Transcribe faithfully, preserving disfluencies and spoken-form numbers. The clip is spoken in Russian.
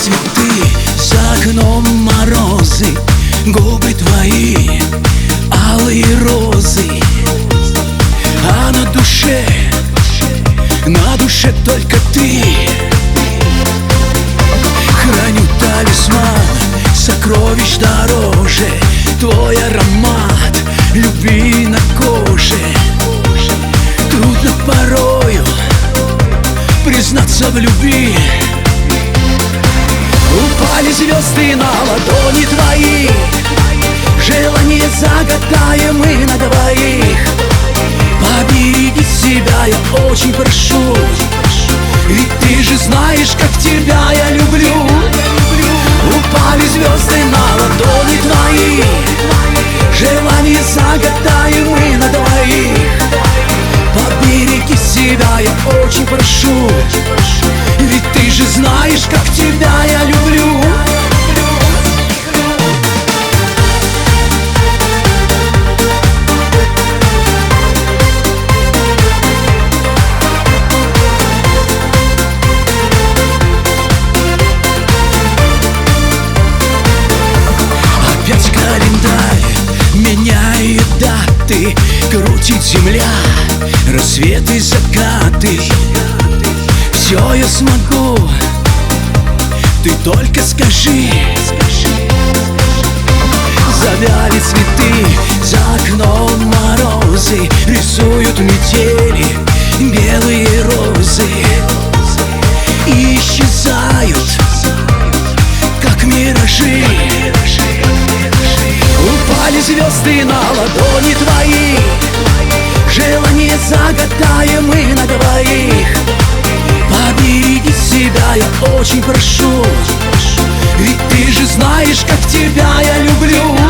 цветы, за окном морозы, губы твои, алые розы. А на душе, на душе только ты. Храню талисман, сокровищ дороже, твой аромат любви на коже. Трудно порою признаться в любви. Упали звезды на ладони твои, желание загадаем мы на двоих. Побереги себя, я очень прошу, ведь ты же знаешь, как тебя я люблю. Упали звезды на ладони твои, желание загадаем мы на двоих. Побереги себя, я очень прошу, ведь ты же знаешь, как тебя я люблю. Опять календарь меняет даты, крутит земля, рассветы, закаты. Все я смогу, ты только скажи. Завяли цветы, за окном морозы, рисуют метели белые розы. И исчезают, как миражи. Упали звезды на ладони твои, желание загадаем мы на двоих. Побереги себя, я очень прошу, ведь ты же знаешь, как тебя я люблю.